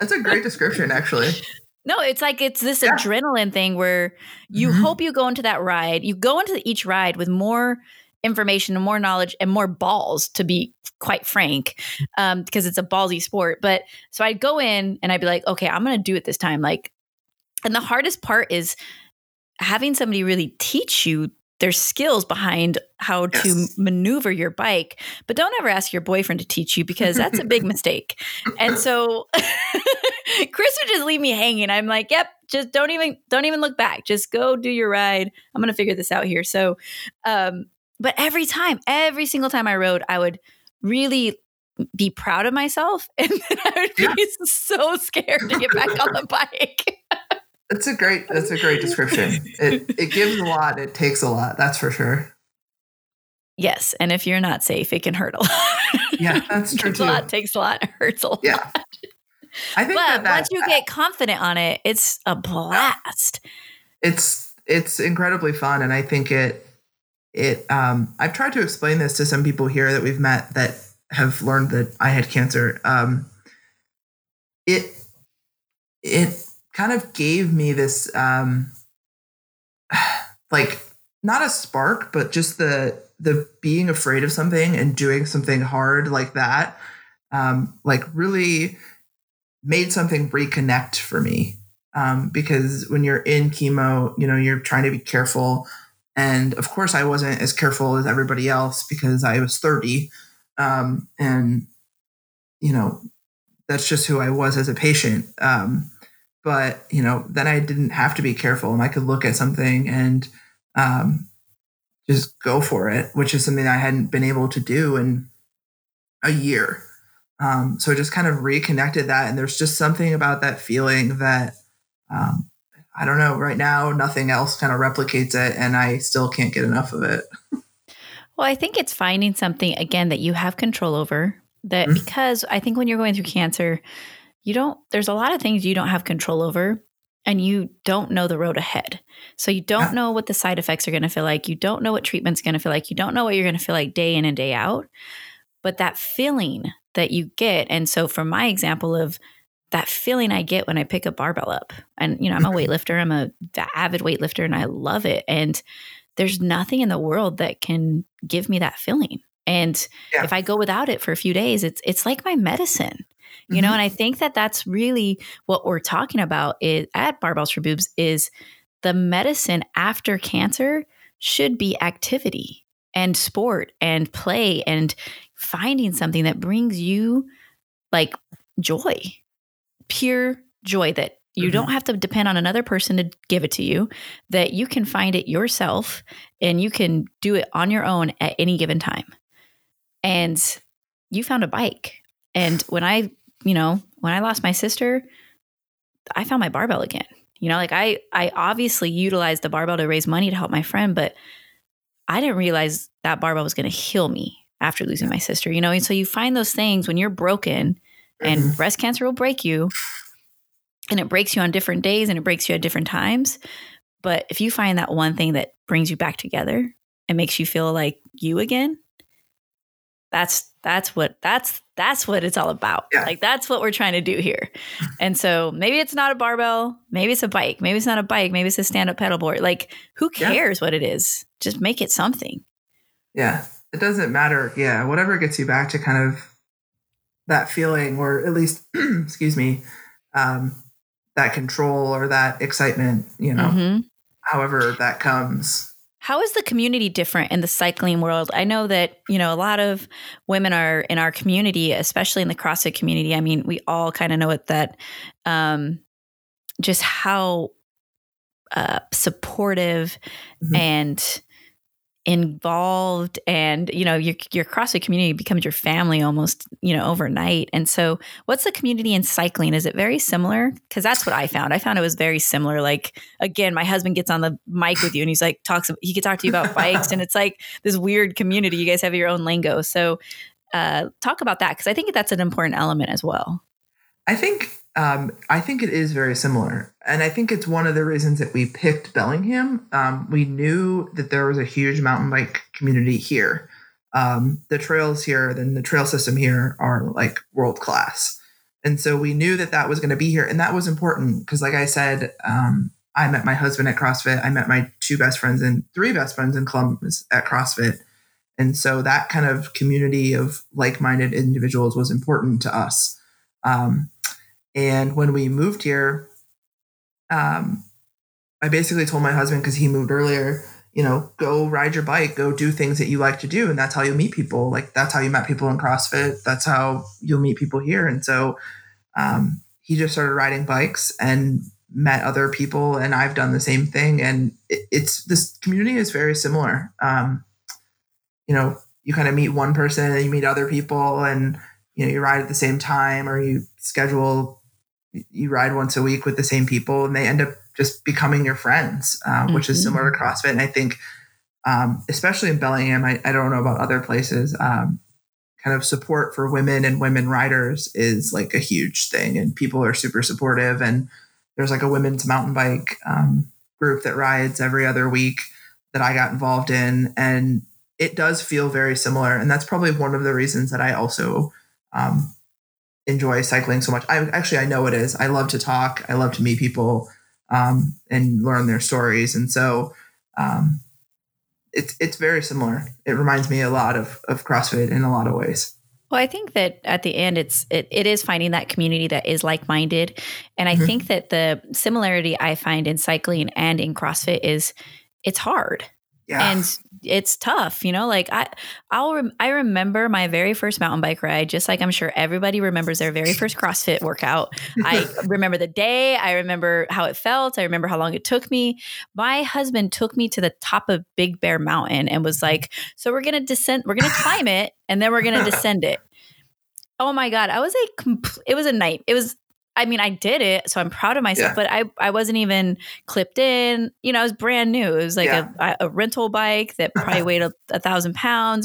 Speaker 2: That's a great description, actually.
Speaker 1: No, it's like it's this adrenaline thing where you hope you go into that ride. You go into each ride with more information and more knowledge and more balls, to be quite frank, because it's a ballsy sport. But so I'd go in and I'd be like, okay, I'm going to do it this time. Like, and the hardest part is having somebody really teach you their skills behind how to maneuver your bike. But don't ever ask your boyfriend to teach you, because that's a big mistake. And so Chris would just leave me hanging. I'm like, yep, just don't even look back. Just go do your ride. I'm going to figure this out here. So, but every single time I rode, I would really be proud of myself. And then I would be so scared to get back on the bike.
Speaker 2: That's a great description. It gives a lot. It takes a lot. That's for sure.
Speaker 1: Yes. And if you're not safe, it can hurt a lot.
Speaker 2: Yeah, that's true too.
Speaker 1: Takes a lot. It hurts a lot.
Speaker 2: Yeah. I think
Speaker 1: but once you get confident on it, it's a blast.
Speaker 2: It's incredibly fun. And I think I've tried to explain this to some people here that we've met that have learned that I had cancer. It kind of gave me this, like, not a spark, but just the being afraid of something and doing something hard like that, like really made something reconnect for me. Because when you're in chemo, you're trying to be careful. And of course I wasn't as careful as everybody else because I was 30. And that's just who I was as a patient. But then I didn't have to be careful, and I could look at something and just go for it, which is something I hadn't been able to do in a year. So I just kind of reconnected that. And there's just something about that feeling that, I don't know, right now, nothing else kind of replicates it, and I still can't get enough of it.
Speaker 1: Well, I think it's finding something, again, that you have control over, that because I think when you're going through cancer, there's a lot of things you don't have control over, and you don't know the road ahead. So you don't know what the side effects are going to feel like. You don't know what treatment's going to feel like. You don't know what you're going to feel like day in and day out. But that feeling that you get, and so from my example of that feeling I get when I pick a barbell up, and I'm a weightlifter, I'm a avid weightlifter, and I love it. And there's nothing in the world that can give me that feeling. And if I go without it for a few days, it's like my medicine. And I think that that's really what we're talking about is at Barbells for Boobs is the medicine after cancer should be activity and sport and play and finding something that brings you like joy, pure joy, that you don't have to depend on another person to give it to you, that you can find it yourself and you can do it on your own at any given time. And you found a bike. And when I lost my sister, I found my barbell again. I obviously utilized the barbell to raise money to help my friend, but I didn't realize that barbell was going to heal me after losing my sister, And so you find those things when you're broken, and breast cancer will break you, and it breaks you on different days and it breaks you at different times. But if you find that one thing that brings you back together and makes you feel like you again, that's what it's all about. Yeah. Like, that's what we're trying to do here. And so maybe it's not a barbell, maybe it's a bike, maybe it's not a bike, maybe it's a stand-up pedal board. Like, who cares what it is? Just make it something.
Speaker 2: Yeah. It doesn't matter. Yeah. Whatever gets you back to kind of that feeling, or at least, excuse me, that control or that excitement, however that comes.
Speaker 1: How is the community different in the cycling world? I know that, a lot of women are in our community, especially in the CrossFit community. I mean, we all kind of know it, that just how supportive and involved, and your CrossFit community becomes your family almost overnight. And so what's the community in cycling? Is it very similar? Because that's what I found it was very similar. Like, again, my husband gets on the mic with you and he's like, he could talk to you about bikes, and it's like this weird community. You guys have your own lingo. So talk about that, because I think that's an important element as well.
Speaker 2: I think it is very similar. And I think it's one of the reasons that we picked Bellingham. We knew that there was a huge mountain bike community here. The trails here, then the trail system here are like world class. And so we knew that that was going to be here. And that was important because, like I said, I met my husband at CrossFit. I met my three best friends in Columbus at CrossFit. And so that kind of community of like-minded individuals was important to us. And when we moved here, I basically told my husband, because he moved earlier, go ride your bike, go do things that you like to do. And that's how you meet people. Like, that's how you met people in CrossFit. That's how you'll meet people here. And so he just started riding bikes and met other people. And I've done the same thing. And this community is very similar. You kind of meet one person and you meet other people, and, you ride at the same time, or you ride once a week with the same people, and they end up just becoming your friends, which is similar to CrossFit. And I think, especially in Bellingham, I don't know about other places, kind of support for women and women riders is like a huge thing, and people are super supportive. And there's like a women's mountain bike group that rides every other week that I got involved in. And it does feel very similar. And that's probably one of the reasons that I also enjoy cycling so much. I know it is. I love to talk. I love to meet people and learn their stories. And so it's very similar. It reminds me a lot of CrossFit in a lot of ways.
Speaker 1: Well, I think that at the end, it is finding that community that is like-minded. And I think that the similarity I find in cycling and in CrossFit is it's hard.
Speaker 2: Yeah.
Speaker 1: And it's tough, like I remember my very first mountain bike ride, just like I'm sure everybody remembers their very first CrossFit workout. I remember the day. I remember how it felt. I remember how long it took me. My husband took me to the top of Big Bear Mountain and was like, so we're going to descend, we're going to climb it, and then we're going to descend it. Oh my God. It was a night. I did it, so I'm proud of myself, but I wasn't even clipped in, it was brand new. It was like a rental bike that probably weighed 1,000 pounds,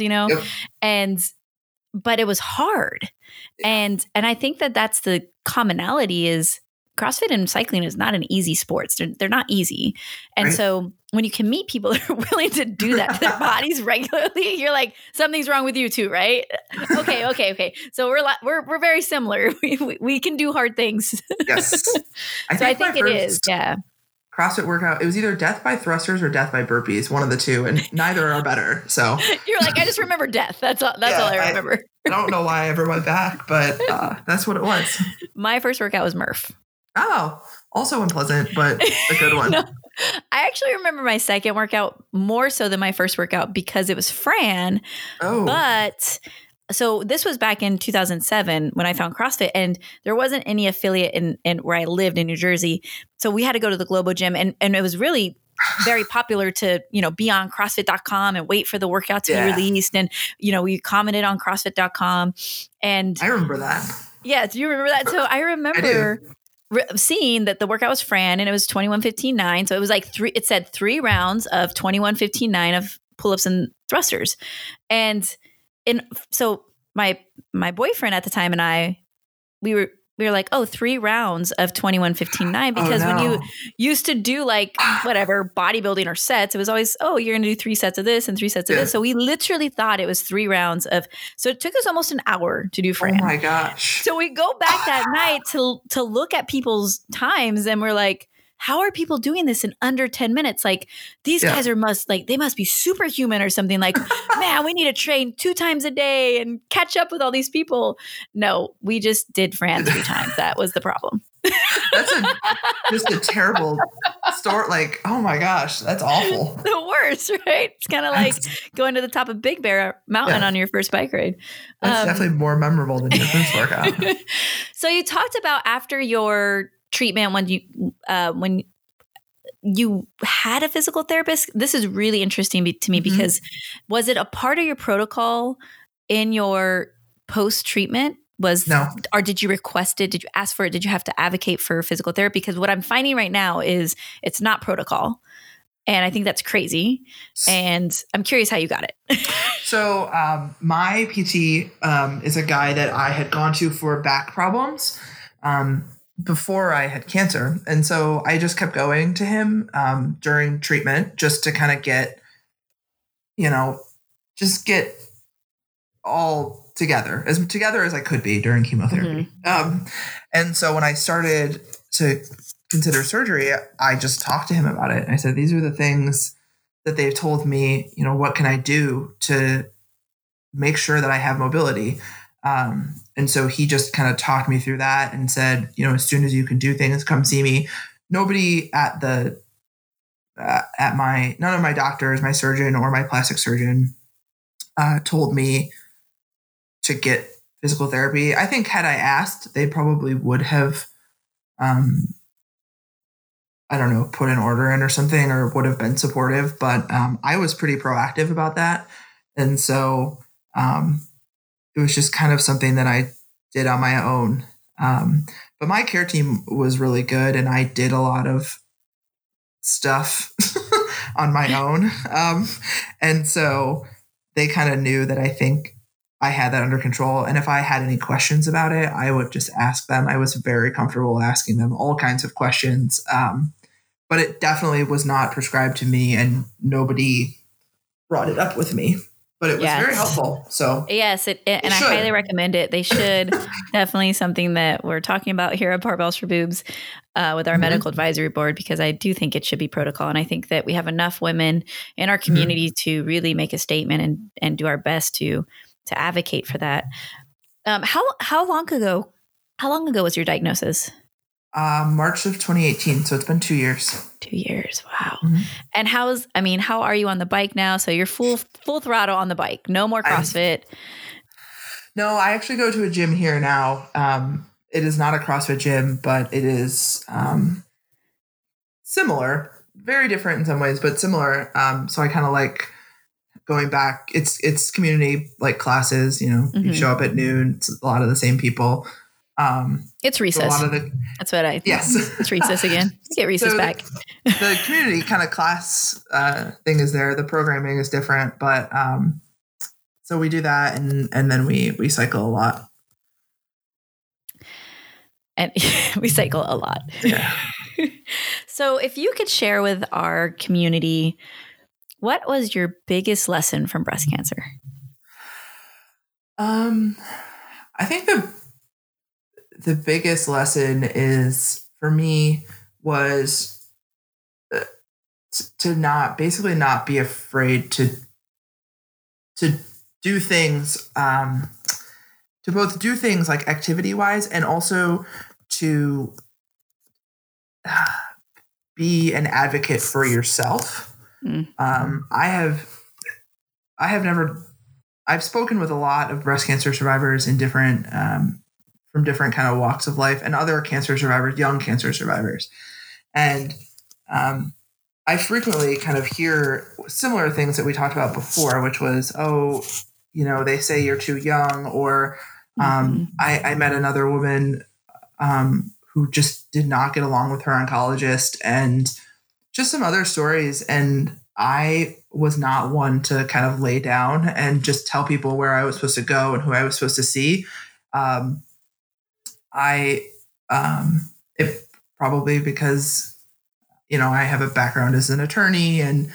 Speaker 1: but it was hard. And I think that that's the commonality is CrossFit and cycling is not an easy sport. They're not easy. And so when you can meet people that are willing to do that to their bodies regularly, you're like, something's wrong with you too, right? Okay. So we're very similar. We can do hard things.
Speaker 2: Yes.
Speaker 1: I think it is. Yeah.
Speaker 2: CrossFit workout, it was either death by thrusters or death by burpees, one of the two, and neither are better. So
Speaker 1: you're like, I just remember death. That's all I remember.
Speaker 2: I don't know why I ever went back, but that's what it was.
Speaker 1: My first workout was Murph.
Speaker 2: Oh, also unpleasant, but a good one.
Speaker 1: No, I actually remember my second workout more so than my first workout because it was Fran.
Speaker 2: Oh.
Speaker 1: But so this was back in 2007 when I found CrossFit, and there wasn't any affiliate in where I lived in New Jersey. So we had to go to the Globo Gym, and it was really very popular to, be on CrossFit.com and wait for the workout to be released. And, we commented on CrossFit.com, and
Speaker 2: I remember that.
Speaker 1: Yeah. Do you remember that? So I remember seeing that the workout was Fran, and it was 21:15.9. So it was like it said 3 rounds of 21:15.9 of pull-ups and thrusters. And so my boyfriend at the time and I, we were like, 3 rounds of 21:15.9, because when you used to do like whatever bodybuilding or sets, it was always, you're going to do 3 sets of this and 3 sets of this. So we literally thought it was 3 rounds so it took us almost an hour to do Fran.
Speaker 2: Oh my gosh.
Speaker 1: So we go back that night to look at people's times, and we're like, how are people doing this in under 10 minutes? Like, these guys they must be superhuman or something. Like, man, we need to train 2 times a day and catch up with all these people. No, we just did Fran 3 times. That was the problem.
Speaker 2: That's just a terrible story. Like, oh my gosh, that's awful.
Speaker 1: The worst, right? It's kind of like going to the top of Big Bear Mountain on your first bike ride.
Speaker 2: That's definitely more memorable than your first workout.
Speaker 1: So you talked about after your treatment when you had a physical therapist. This is really interesting to me because was it a part of your protocol in your post-treatment? No. Or did you request it? Did you ask for it? Did you have to advocate for physical therapy? Because what I'm finding right now is it's not protocol. And I think that's crazy. And I'm curious how you got it.
Speaker 2: So my PT is a guy that I had gone to for back problems before I had cancer. And so I just kept going to him during treatment just to kind of get all together as I could be during chemotherapy. And so when I started to consider surgery, I just talked to him about it. I said, these are the things that they've told me, what can I do to make sure that I have mobility? And so he just kind of talked me through that and said, as soon as you can do things, come see me. Nobody at none of my doctors, my surgeon or my plastic surgeon, told me to get physical therapy. I think had I asked, they probably would have, put an order in or something, or would have been supportive. But I was pretty proactive about that. And so it was just kind of something that I did on my own. But my care team was really good, and I did a lot of stuff on my own. And so they kind of knew that I think I had that under control. And if I had any questions about it, I would just ask them. I was very comfortable asking them all kinds of questions. But it definitely was not prescribed to me, and nobody brought it up with me. But it was very helpful. So
Speaker 1: yes, and I highly recommend it. They should. Definitely something that we're talking about here at Barbells for Boobs with our medical advisory board, because I do think it should be protocol. And I think that we have enough women in our community to really make a statement and do our best to advocate for that. How long ago was your diagnosis?
Speaker 2: March of 2018. So it's been 2 years.
Speaker 1: 2 years. Wow. And how are you on the bike now? So you're full throttle on the bike. No more CrossFit.
Speaker 2: No, I actually go to a gym here now. It is not a CrossFit gym, but it is similar, very different in some ways, but similar. So I kind of like going back. It's community like classes, you show up at noon. It's a lot of the same people.
Speaker 1: It's recess. That's what I think.
Speaker 2: Yes.
Speaker 1: It's recess again. Let's get recess back.
Speaker 2: The community kind of class thing is there. The programming is different, but so we do that, and then we cycle a lot.
Speaker 1: And we cycle a lot.
Speaker 2: Yeah.
Speaker 1: So if you could share with our community, what was your biggest lesson from breast cancer?
Speaker 2: I think the biggest lesson is for me was to not be afraid to do things, to both do things like activity wise, and also to be an advocate for yourself. I've spoken with a lot of breast cancer survivors in different, from different kind of walks of life, and other cancer survivors, young cancer survivors. And I frequently kind of hear similar things that we talked about before, which was, they say you're too young, or I met another woman who just did not get along with her oncologist, and just some other stories. And I was not one to kind of lay down and just tell people where I was supposed to go and who I was supposed to see. It probably because, I have a background as an attorney, and,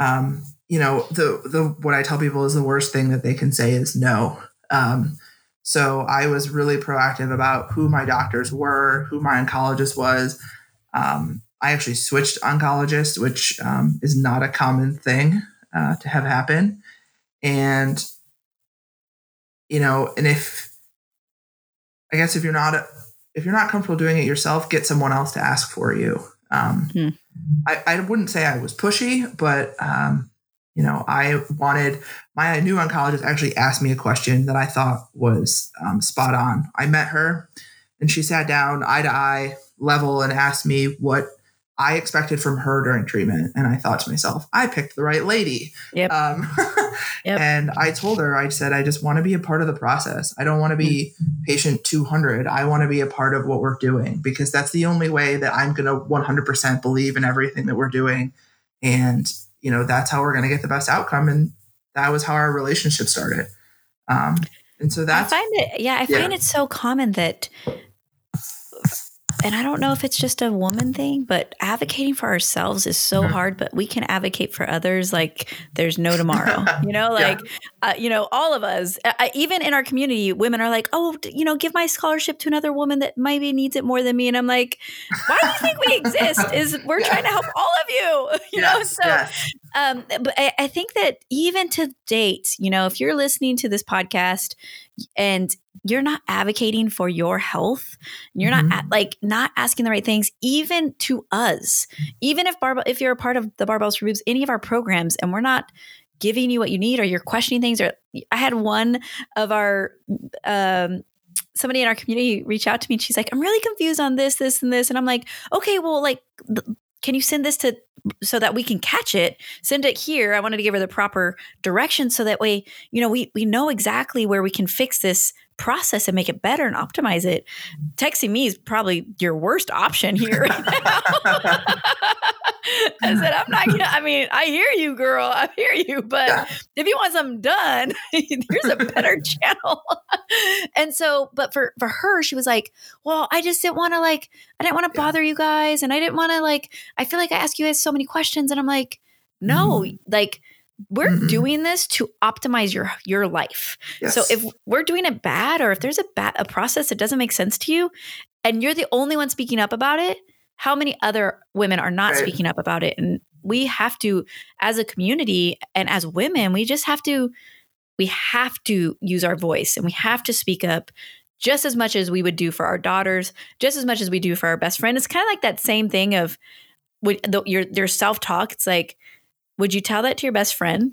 Speaker 2: what I tell people is the worst thing that they can say is no. So I was really proactive about who my doctors were, who my oncologist was. I actually switched oncologists, which is not a common thing to have happen. And, and if you're not comfortable doing it yourself, get someone else to ask for you. I wouldn't say I was pushy, but, I wanted my new oncologist actually asked me a question that I thought was spot on. I met her and she sat down eye to eye level and asked me what I expected from her during treatment. And I thought to myself, I picked the right lady.
Speaker 1: Yep.
Speaker 2: Yep. And I told her, I said, I just want to be a part of the process. I don't want to be patient 200. I want to be a part of what we're doing, because that's the only way that I'm going to 100% believe in everything that we're doing. And, that's how we're going to get the best outcome. And that was how our relationship started. And so that's,
Speaker 1: I find it so common that and I don't know if it's just a woman thing, but advocating for ourselves is so hard, but we can advocate for others like there's no tomorrow, all of us, even in our community, women are like, oh, give my scholarship to another woman that maybe needs it more than me. And I'm like, why do you think we exist? We're trying to help all of you, know? So, but I think that even to date, if you're listening to this podcast and you're not advocating for your health, you're not asking the right things, even to us, even if you're a part of the Barbells for Boobs, any of our programs, and we're not giving you what you need, or you're questioning things, or I had one of our, somebody in our community reach out to me and she's like, I'm really confused on this, and this. And I'm like, okay, well, can you send this so that we can catch it? Send it here. I wanted to give her the proper direction so that way, we know exactly where we can fix this process and make it better and optimize it. Texting me is probably your worst option here right now. I said, I hear you, girl. I hear you. But if you want something done, here's a better channel. And so, but for her, she was like, well, I just didn't want to I didn't want to bother you guys. And I didn't want to I feel like I asked you guys so many questions. And I'm like, no, we're doing this to optimize your life. Yes. So if we're doing it bad, or if there's a process that doesn't make sense to you and you're the only one speaking up about it, how many other women are not speaking up about it? And we have to, as a community and as women, we have to use our voice, and we have to speak up just as much as we would do for our daughters, just as much as we do for our best friend. It's kind of like that same thing of your self-talk. It's like, would you tell that to your best friend?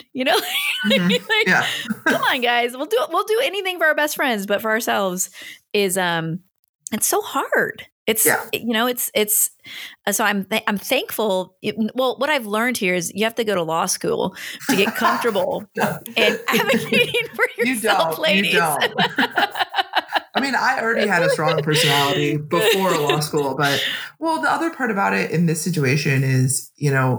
Speaker 1: Come on, guys, we'll do anything for our best friends, but for ourselves is, it's so hard. It's, so I'm thankful. What I've learned here is you have to go to law school to get comfortable and advocating for yourself, ladies.
Speaker 2: You don't. I mean, I already had a strong personality before law school, but the other part about it in this situation is,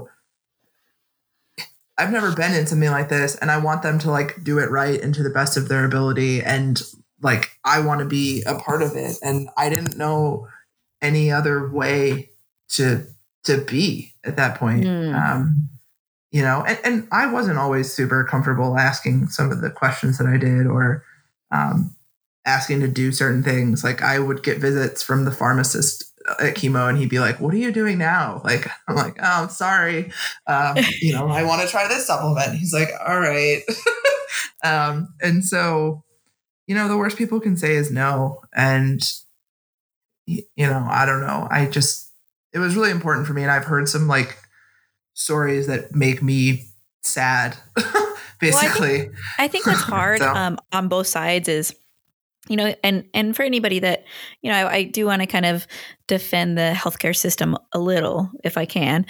Speaker 2: I've never been in something like this, and I want them to do it right and to the best of their ability. And I want to be a part of it. And I didn't know any other way to be at that point. And I wasn't always super comfortable asking some of the questions that I did, or asking to do certain things. I would get visits from the pharmacist at chemo, and he'd be like, what are you doing now? I'm like, oh, I'm sorry. I want to try this supplement. He's like, all right. And so, the worst people can say is no. And, I don't know. It was really important for me. And I've heard some stories that make me sad, basically.
Speaker 1: Well, I think what's hard on both sides is, and for anybody that, I do want to kind of defend the healthcare system a little, if I can.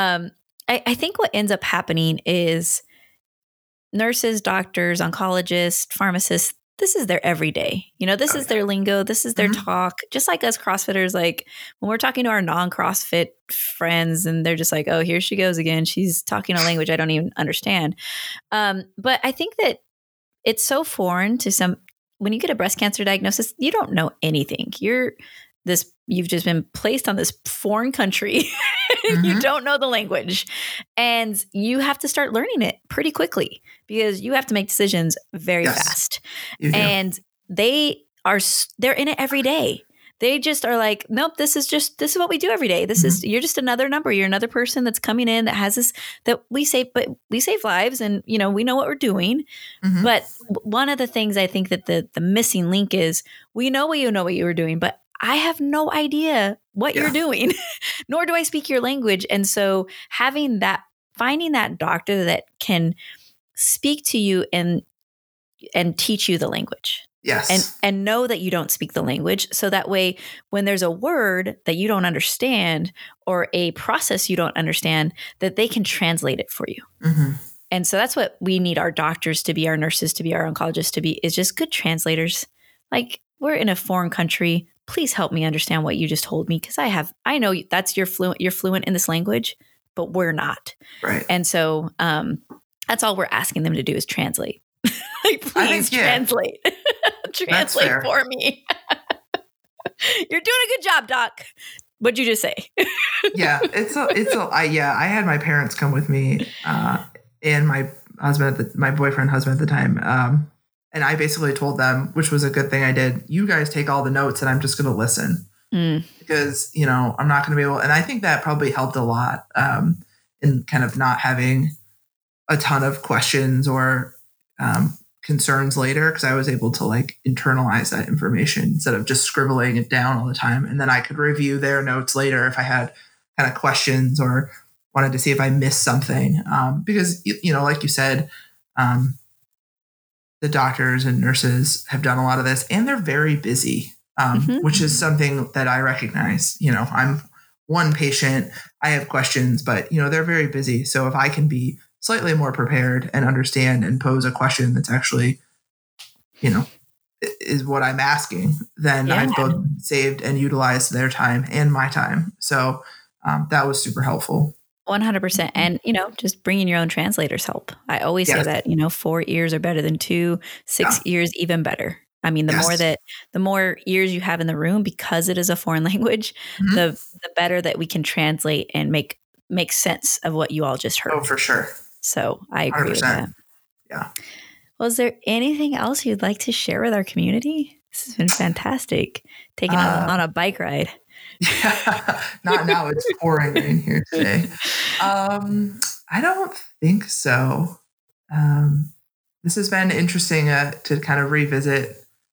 Speaker 1: I think what ends up happening is nurses, doctors, oncologists, pharmacists, this is their everyday, this is their lingo. This is their talk. Just like us CrossFitters, when we're talking to our non-CrossFit friends and they're just like, oh, here she goes again. She's talking a language I don't even understand. But I think that it's so foreign to when you get a breast cancer diagnosis, you don't know anything. You've just been placed on this foreign country. You don't know the language, and you have to start learning it pretty quickly because you have to make decisions very fast. And they're in it every day. They just are like, nope, this is what we do every day. You're just another number. You're another person that's coming in that has this, that we save lives, and, we know what we're doing. But one of the things I think that the missing link is, we know what you were doing, but I have no idea what you're doing, nor do I speak your language. And so finding that doctor that can speak to you and teach you the language.
Speaker 2: Yes.
Speaker 1: And know that you don't speak the language. So that way, when there's a word that you don't understand or a process you don't understand, that they can translate it for you. And so that's what we need our doctors to be, our nurses to be, our oncologists to be, is just good translators. We're in a foreign country. Please help me understand what you just told me, because I know that's you're fluent in this language, but we're not.
Speaker 2: Right.
Speaker 1: And so that's all we're asking them to do is translate. Please translate. Translate for me. You're doing a good job, Doc. What'd you just say?
Speaker 2: Yeah, I had my parents come with me, and my boyfriend husband at the time. And I basically told them, which was a good thing I did, you guys take all the notes and I'm just going to listen because, I'm not going to be able, and I think that probably helped a lot, in kind of not having a ton of questions or, concerns later, because I was able to like internalize that information instead of just scribbling it down all the time. And then I could review their notes later if I had kind of questions or wanted to see if I missed something. Because, like you said, the doctors and nurses have done a lot of this and they're very busy, which is something that I recognize. I'm one patient, I have questions, but they're very busy. So if I can be slightly more prepared and understand and pose a question that's actually, is what I'm asking, then I've both saved and utilized their time and my time. So that was super helpful.
Speaker 1: 100%. And, just bringing your own translators help. I always say that, 4 ears are better than 2, 6 ears even better. I mean, the more ears you have in the room, because it is a foreign language, the better that we can translate and make sense of what you all just heard.
Speaker 2: Oh, for sure.
Speaker 1: So I agree
Speaker 2: 100%.
Speaker 1: with that.
Speaker 2: Yeah.
Speaker 1: Well, is there anything else you'd like to share with our community? This has been fantastic. Taking on a bike ride.
Speaker 2: Yeah, not now. It's pouring rain here today. I don't think so. This has been interesting to kind of revisit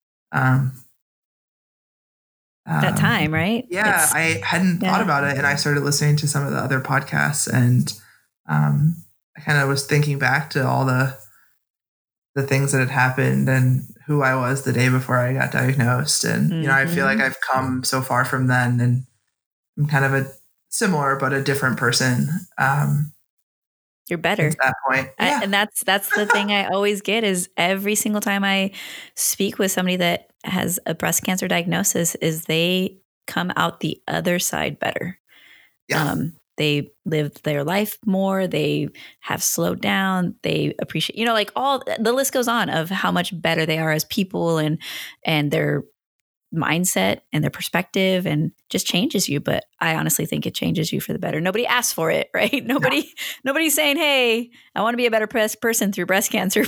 Speaker 1: that time, right?
Speaker 2: Yeah, I hadn't thought about it, and I started listening to some of the other podcasts, and I kind of was thinking back to all the things that had happened and who I was the day before I got diagnosed. And, I feel like I've come so far from then, and I'm kind of a similar, but a different person.
Speaker 1: You're better
Speaker 2: at that point. Yeah.
Speaker 1: And that's the thing I always get is every single time I speak with somebody that has a breast cancer diagnosis is they come out the other side better.
Speaker 2: Yeah.
Speaker 1: They lived their life more. They have slowed down. They appreciate, like all the list goes on of how much better they are as people and their mindset and their perspective, and just changes you. But I honestly think it changes you for the better. Nobody asks for it, right? Nobody's saying, "Hey, I want to be a better person through breast cancer."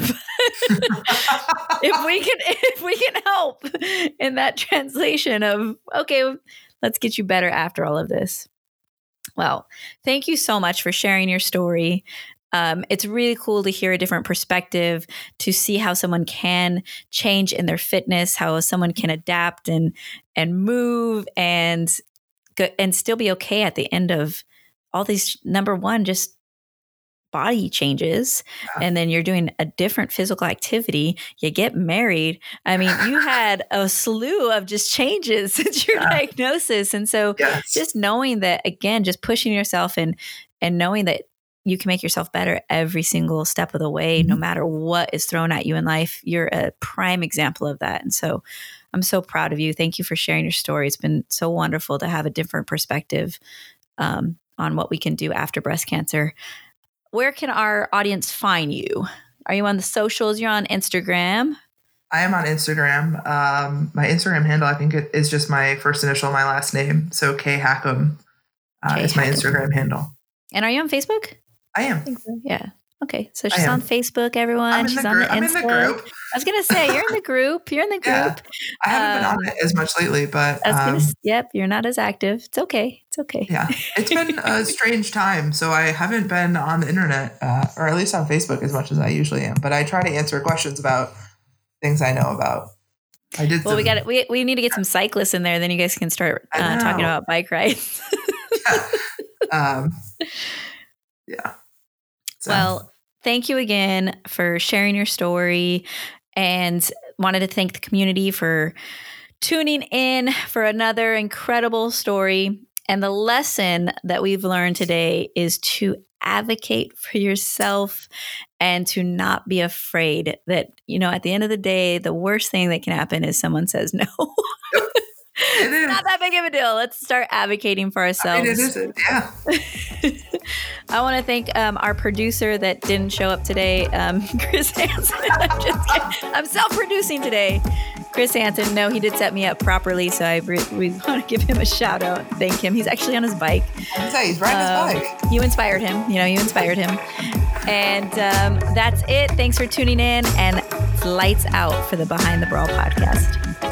Speaker 1: if we can help in that translation of, okay, let's get you better after all of this. Well, thank you so much for sharing your story. It's really cool to hear a different perspective, to see how someone can change in their fitness, how someone can adapt and move and still be okay at the end of all these, number one, just body changes. And then you're doing a different physical activity. You get married. I mean, you had a slew of just changes since your diagnosis. And so just knowing that, again, just pushing yourself and knowing that you can make yourself better every single step of the way, no matter what is thrown at you in life. You're a prime example of that. And so I'm so proud of you. Thank you for sharing your story. It's been so wonderful to have a different perspective on what we can do after breast cancer. Where can our audience find you? Are you on the socials? You're on Instagram.
Speaker 2: I am on Instagram. My Instagram handle, I think it is just my first initial, my last name. So K Hackham is my Instagram handle. And
Speaker 1: are you on Facebook?
Speaker 2: I am.
Speaker 1: I think so. Yeah. Okay. So she's on Facebook, everyone. She's on the Insta.
Speaker 2: I'm in the group.
Speaker 1: I was going to say, you're in the group. You're in the group. Yeah.
Speaker 2: I haven't been on it as much lately, but
Speaker 1: you're not as active. It's okay.
Speaker 2: Yeah. It's been a strange time. So I haven't been on the internet, or at least on Facebook as much as I usually am, but I try to answer questions about things I know about.
Speaker 1: We need to get some cyclists in there. Then you guys can start talking about bike rides.
Speaker 2: Yeah. So.
Speaker 1: Well, thank you again for sharing your story, and wanted to thank the community for tuning in for another incredible story. And the lesson that we've learned today is to advocate for yourself and to not be afraid that, at the end of the day, the worst thing that can happen is someone says no. It's not that big of a deal. Let's start advocating for ourselves.
Speaker 2: It isn't. Yeah.
Speaker 1: I want to thank our producer that didn't show up today, Chris Hansen. I'm self-producing today. Chris Hansen. No, he did set me up properly, so we want to give him a shout out. Thank him. He's actually on his bike.
Speaker 2: I'd say he's riding his bike.
Speaker 1: You inspired him. You inspired him. And that's it. Thanks for tuning in, and lights out for the Behind the Brawl podcast.